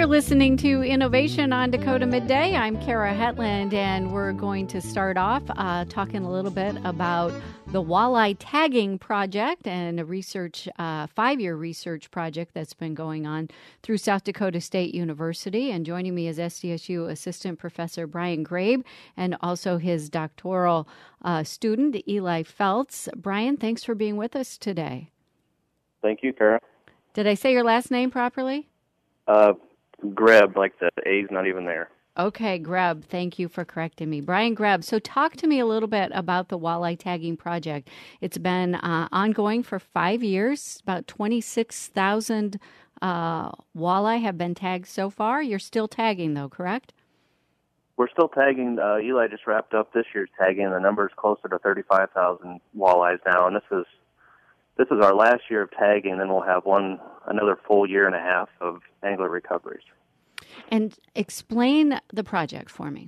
You're listening to Innovation on Dakota Midday. I'm Kara Hetland, and we're going to start off talking a little bit about the walleye tagging project and a research, 5-year research project that's been going on through South Dakota State University. And joining me is SDSU Assistant Professor Brian Grabe and also his doctoral student, Eli Feltz. Brian, thanks for being with us today. Thank you, Kara. Did I say your last name properly? Greb, like the A's not even there. Okay, Greb, thank you for correcting me. Brian Greb, so talk to me a little bit about the walleye tagging project. It's been ongoing for 5 years. About 26,000 walleye have been tagged so far. You're still tagging, though, correct? We're still tagging. Eli just wrapped up this year's tagging. The number is closer to 35,000 walleyes now, and this is our last year of tagging, then we'll have another full year and a half of angler recoveries. And explain the project for me.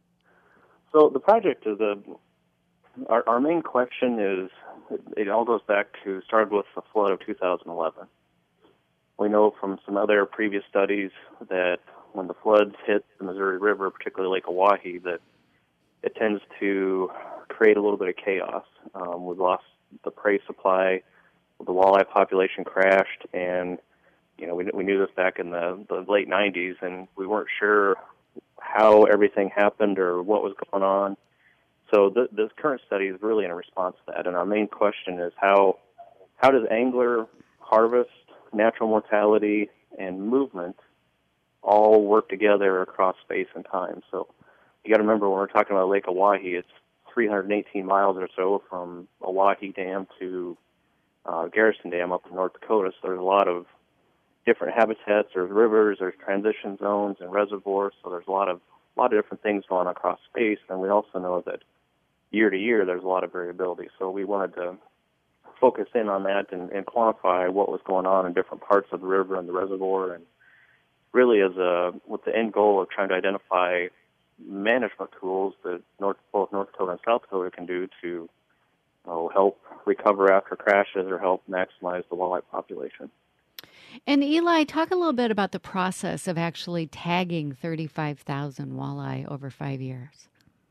So the project is our main question is, it all goes back to, started with the flood of 2011. We know from some other previous studies that when the floods hit the Missouri River, particularly Lake Oahe, that it tends to create a little bit of chaos. We've lost the prey supply. The walleye population crashed, and we knew this back in the late 90s, and we weren't sure how everything happened or what was going on. So this current study is really in response to that, and our main question is how does angler harvest, natural mortality, and movement all work together across space and time? So you got to remember, when we're talking about Lake Oahe, it's 318 miles or so from Oahe Dam to Garrison Dam up in North Dakota, so there's a lot of different habitats. There's rivers, there's transition zones and reservoirs, so there's a lot of different things going on across space. And we also know that year to year there's a lot of variability. So we wanted to focus in on that and quantify what was going on in different parts of the river and the reservoir, and really with the end goal of trying to identify management tools that both North Dakota and South Dakota can do to help recover after crashes or help maximize the walleye population. And Eli, talk a little bit about the process of actually tagging 35,000 walleye over 5 years.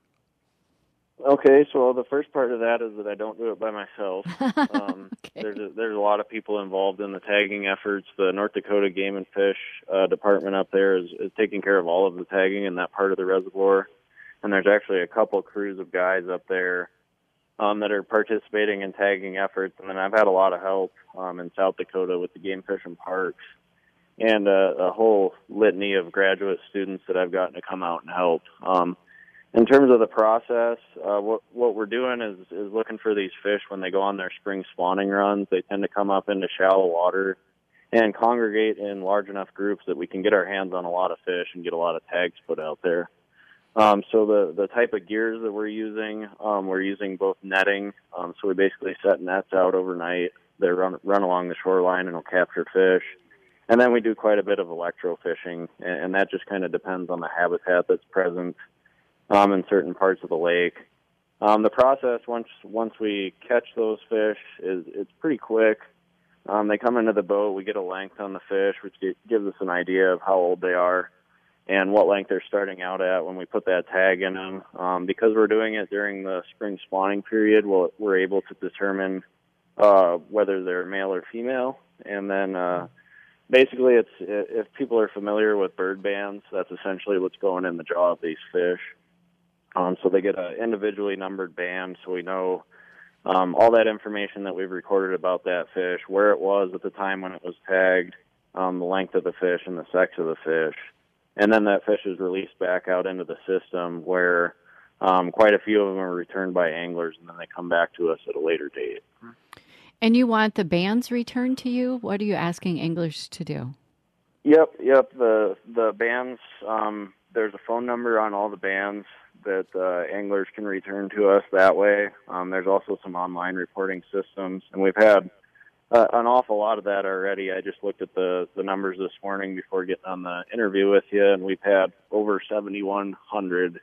Okay, so the first part of that is that I don't do it by myself. Okay. There's a lot of people involved in the tagging efforts. The North Dakota Game and Fish department up there is taking care of all of the tagging in that part of the reservoir. And there's actually a couple crews of guys up there that are participating in tagging efforts. And then I've had a lot of help in South Dakota with the Game, Fish, and Parks, and a whole litany of graduate students that I've gotten to come out and help. In terms of the process, what we're doing is looking for these fish when they go on their spring spawning runs. They tend to come up into shallow water and congregate in large enough groups that we can get our hands on a lot of fish and get a lot of tags put out there. So the type of gears that we're using both netting. So we basically set nets out overnight. They run along the shoreline and will capture fish. And then we do quite a bit of electrofishing, and that just kind of depends on the habitat that's present in certain parts of the lake. The process, once we catch those fish, it's pretty quick. They come into the boat. We get a length on the fish, which gives us an idea of how old they are and what length they're starting out at when we put that tag in them. Because we're doing it during the spring spawning period, we're able to determine whether they're male or female. And then basically, if people are familiar with bird bands, that's essentially what's going in the jaw of these fish. So they get an individually numbered band, so we know all that information that we've recorded about that fish, where it was at the time when it was tagged, the length of the fish, and the sex of the fish. And then that fish is released back out into the system where quite a few of them are returned by anglers, and then they come back to us at a later date. And you want the bands returned to you? What are you asking anglers to do? Yep. The bands, there's a phone number on all the bands that anglers can return to us that way. There's also some online reporting systems, and we've had an awful lot of that already. I just looked at the numbers this morning before getting on the interview with you, and we've had over 7,100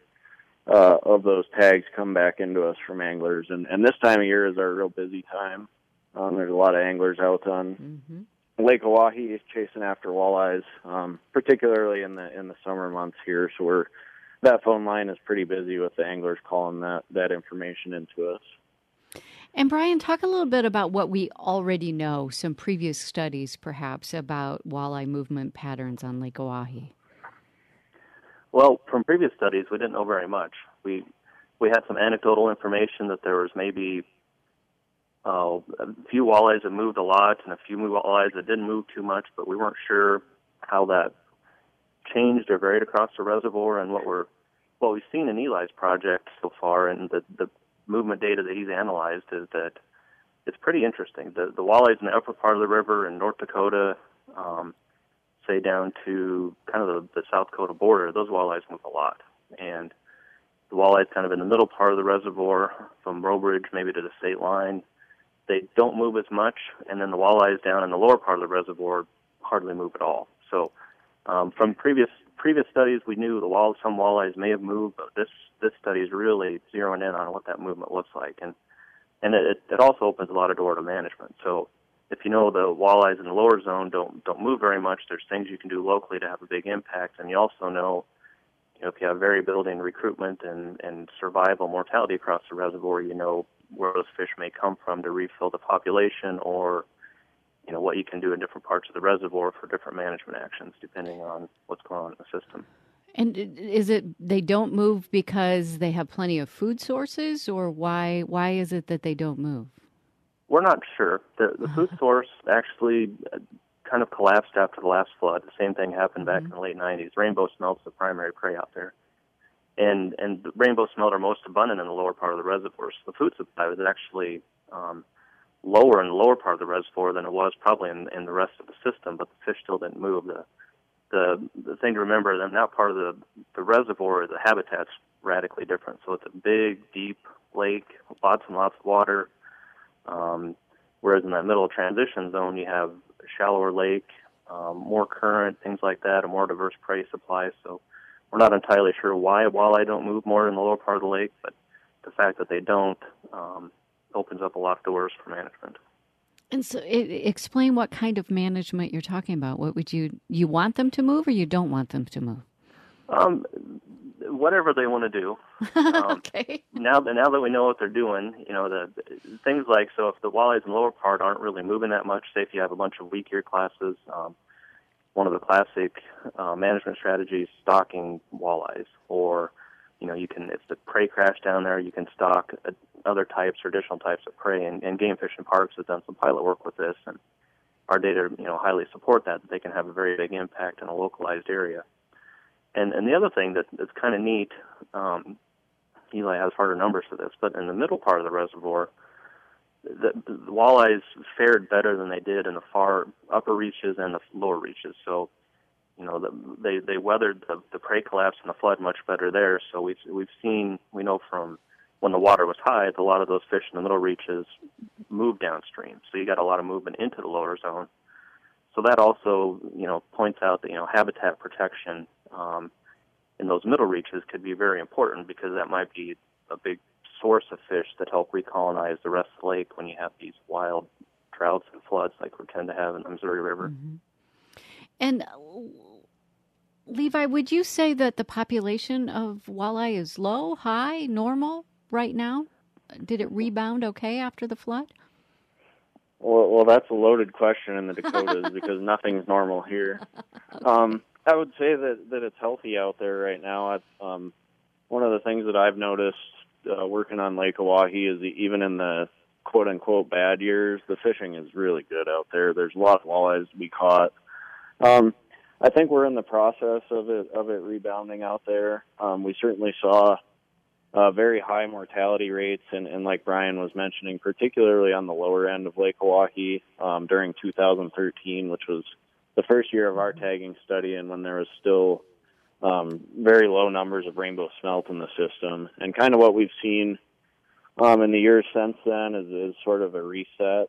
of those tags come back into us from anglers. And this time of year is our real busy time. There's a lot of anglers out on Lake Oahe is chasing after walleyes, particularly in the summer months here. So that phone line is pretty busy with the anglers calling that information into us. And Brian, talk a little bit about what we already know, some previous studies perhaps about walleye movement patterns on Lake Oahe. Well, from previous studies, we didn't know very much. We had some anecdotal information that there was maybe a few walleyes that moved a lot and a few walleyes that didn't move too much, but we weren't sure how that changed or varied across the reservoir. And what we've seen in Eli's project so far, and the movement data that he's analyzed, is that it's pretty interesting. The walleyes in the upper part of the river in North Dakota, say down to kind of the South Dakota border, those walleyes move a lot. And the walleyes kind of in the middle part of the reservoir, from Robridge maybe to the state line, they don't move as much. And then the walleyes down in the lower part of the reservoir hardly move at all. So from previous studies, we knew some walleyes may have moved, but this study is really zeroing in on what that movement looks like. And it also opens a lot of door to management. So if you know the walleyes in the lower zone don't move very much, there's things you can do locally to have a big impact. And you also know, if you have variability in recruitment and survival mortality across the reservoir, you know where those fish may come from to refill the population, or what you can do in different parts of the reservoir for different management actions depending on what's going on in the system. And is it they don't move because they have plenty of food sources, or why is it that they don't move? We're not sure. The food source actually kind of collapsed after the last flood. The same thing happened back in the late 90s. Rainbow smelt's the primary prey out there. And the rainbow smelt are most abundant in the lower part of the reservoir. So the food supply was actually lower in the lower part of the reservoir than it was probably in the rest of the system, but the fish still didn't move. The thing to remember is in that part of the reservoir, the habitat's radically different. So it's a big, deep lake, lots and lots of water. Whereas in that middle transition zone, you have a shallower lake, more current, things like that, a more diverse prey supply. So we're not entirely sure why walleye don't move more in the lower part of the lake, but the fact that they don't opens up a lot of doors for management. And so explain what kind of management you're talking about. What would you want them to move, or you don't want them to move? Whatever they want to do. Okay. Now that we know what they're doing, the things like, so if the walleyes in the lower part aren't really moving that much, say if you have a bunch of weak ear classes, one of the classic management strategies, stocking walleyes, or you can, if the prey crash down there, you can stock other types or additional types of prey. And Game Fish and Parks has done some pilot work with this, and our data, highly support that they can have a very big impact in a localized area. And the other thing that's kind of neat, Eli has harder numbers for this, but in the middle part of the reservoir, the walleyes fared better than they did in the far upper reaches and the lower reaches. So, they weathered the prey collapse and the flood much better there. So we know from when the water was high, a lot of those fish in the middle reaches moved downstream. So you got a lot of movement into the lower zone. So that also, points out that, habitat protection in those middle reaches could be very important, because that might be a big source of fish that help recolonize the rest of the lake when you have these wild droughts and floods like we tend to have in the Missouri River. Mm-hmm. And Levi, would you say that the population of walleye is low, high, normal right now? Did it rebound okay after the flood? Well, that's a loaded question in the Dakotas because nothing's normal here. I would say that it's healthy out there right now. One of the things that I've noticed working on Lake Oahe is even in the quote-unquote bad years, the fishing is really good out there. There's a lot of walleyes to be caught. I think we're in the process of it rebounding out there. We certainly saw very high mortality rates, and like Brian was mentioning, particularly on the lower end of Lake Oahe during 2013, which was the first year of our tagging study, and when there was still very low numbers of rainbow smelt in the system. And kind of what we've seen in the years since then is sort of a reset.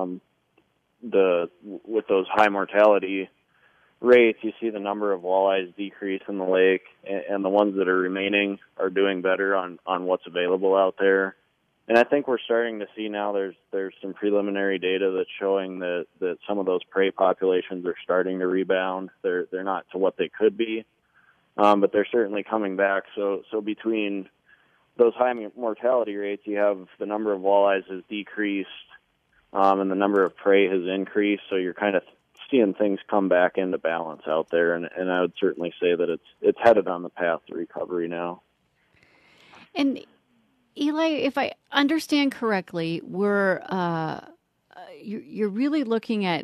With those high mortality rates, you see the number of walleyes decrease in the lake, and the ones that are remaining are doing better on what's available out there. I think we're starting to see now there's some preliminary data that's showing that some of those prey populations are starting to rebound. They're not to what they could be, but they're certainly coming back. So between those high mortality rates, you have the number of walleyes has decreased, and the number of prey has increased. So you're kind of seeing things come back into balance out there, and I would certainly say that it's headed on the path to recovery now. And Eli, if I understand correctly, you're really looking at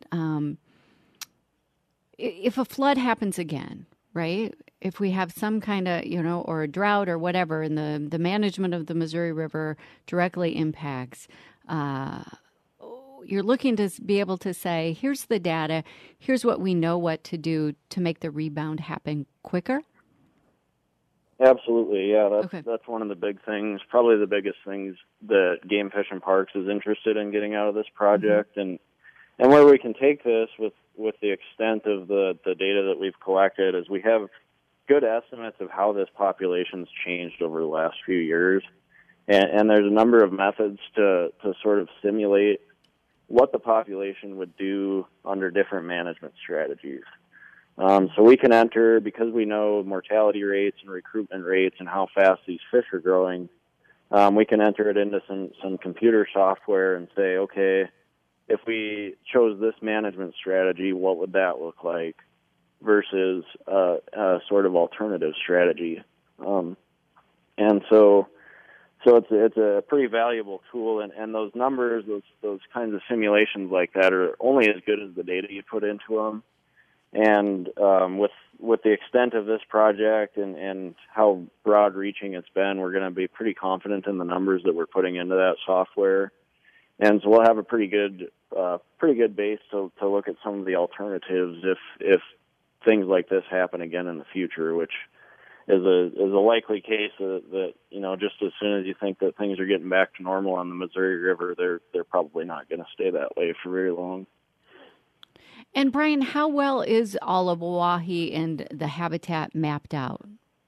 if a flood happens again, right? If we have some kind of, or a drought or whatever, and the management of the Missouri River directly impacts, you're looking to be able to say, here's the data, here's what we know what to do to make the rebound happen quicker? Absolutely, yeah. That's one of the big things, probably the biggest things that Game Fish and Parks is interested in getting out of this project, and where we can take this with the extent of the data that we've collected is we have good estimates of how this population's changed over the last few years, and there's a number of methods to sort of simulate what the population would do under different management strategies. So we can enter, because we know mortality rates and recruitment rates and how fast these fish are growing, we can enter it into some computer software and say, okay, if we chose this management strategy, what would that look like versus a sort of alternative strategy? And so it's a pretty valuable tool, and those numbers, those kinds of simulations like that are only as good as the data you put into them. And with the extent of this project and how broad-reaching it's been, we're going to be pretty confident in the numbers that we're putting into that software. And so we'll have a pretty good base to look at some of the alternatives if things like this happen again in the future, which is a likely case that just as soon as you think that things are getting back to normal on the Missouri River, they're probably not going to stay that way for very long. And Brian, how well is all of Oahe and the habitat mapped out?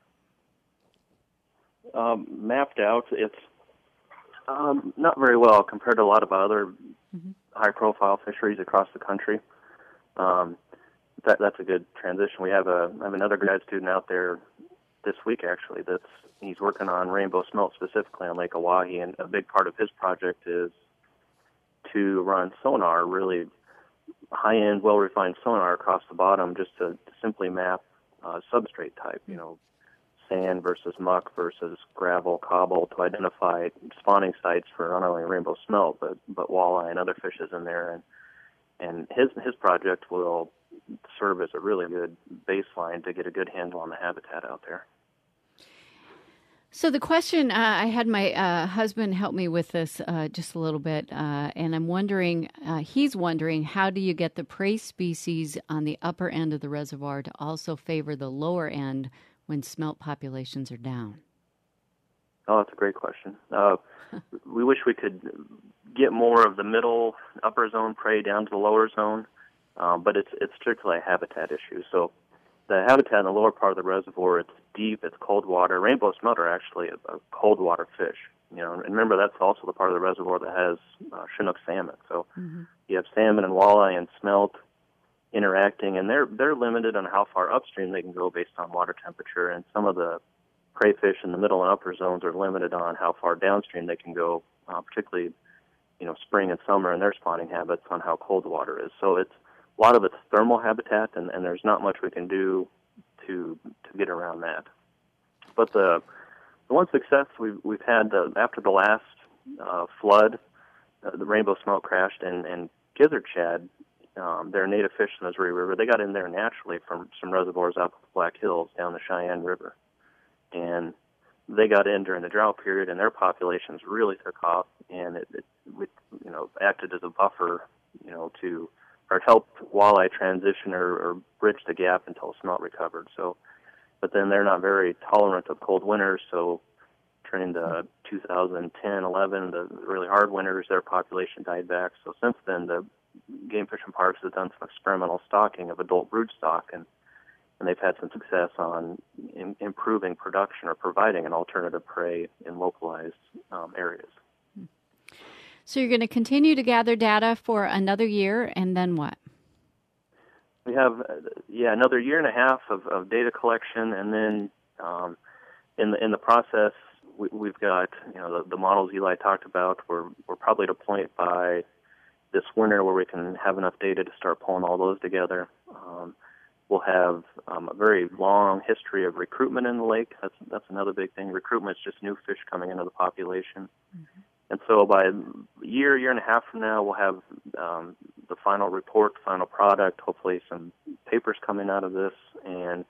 Mapped out, it's not very well compared to a lot of other high-profile fisheries across the country. That's a good transition. I have another grad student out there this week, actually. He's working on rainbow smelt specifically on Lake Oahe, and a big part of his project is to run sonar, really high-end, well-refined sonar across the bottom, just to simply map substrate type, sand versus muck versus gravel, cobble, to identify spawning sites for not only rainbow smelt but walleye and other fishes in there. And his project will serve as a really good baseline to get a good handle on the habitat out there. So the question, I had my husband help me with this just a little bit, and I'm wondering, he's wondering, how do you get the prey species on the upper end of the reservoir to also favor the lower end when smelt populations are down? Oh, that's a great question. We wish we could get more of the middle upper zone prey down to the lower zone, but it's strictly a habitat issue. So the habitat in the lower part of the reservoir, it's deep, it's cold water. Rainbow smelt are actually a cold water fish. And remember, that's also the part of the reservoir that has Chinook salmon. So you have salmon and walleye and smelt interacting, and they're limited on how far upstream they can go based on water temperature. And some of the prey fish in the middle and upper zones are limited on how far downstream they can go, particularly spring and summer and their spawning habits on how cold the water is. So a lot of it's thermal habitat, and there's not much we can do to get around that. But the one success we've had after the last flood, the rainbow smelt crashed, and gizzard shad, they're native fish in the Missouri River. They got in there naturally from some reservoirs out the Black Hills down the Cheyenne River, and they got in during the drought period, and their populations really took off, and it acted as a buffer, to help walleye transition or bridge the gap until smelt recovered. So, but then they're not very tolerant of cold winters, so turning to 2010, 11, the really hard winters, their population died back. So since then, the Game Fish and Parks has done some experimental stocking of adult brood stock, and and they've had some success on improving production or providing an alternative prey in localized areas. So you're going to continue to gather data for another year, and then what? We have, another year and a half of data collection, and then in the process, we've got the models Eli talked about. We're probably at a point by this winter where we can have enough data to start pulling all those together. We'll have a very long history of recruitment in the lake. That's another big thing. Recruitment is just new fish coming into the population. Mm-hmm. And so by a year and a half from now, we'll have the final report, final product, hopefully some papers coming out of this, and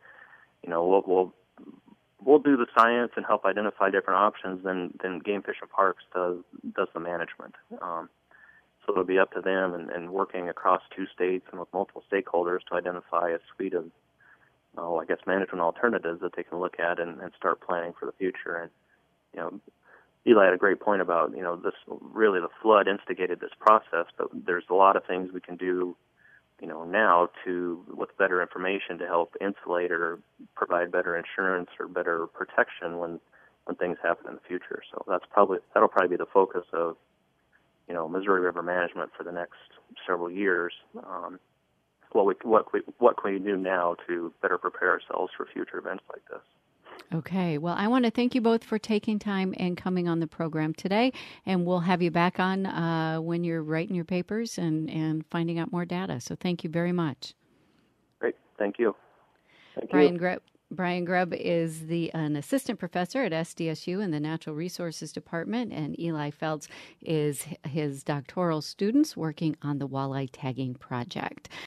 we'll do the science and help identify different options. Then Game Fish and Parks does the management. So it'll be up to them and working across 2 states and with multiple stakeholders to identify a suite of, management alternatives that they can look at and start planning for the future. And, Eli had a great point about, this really the flood instigated this process, but there's a lot of things we can do, now with better information to help insulate or provide better insurance or better protection when things happen in the future. So that'll probably be the focus of, Missouri River management for the next several years. What can we do now to better prepare ourselves for future events like this? Okay. Well, I want to thank you both for taking time and coming on the program today, and we'll have you back on when you're writing your papers and finding out more data. So thank you very much. Great. Thank you. Brian Grubb is an assistant professor at SDSU in the Natural Resources Department, and Eli Feltz is his doctoral students working on the walleye tagging project.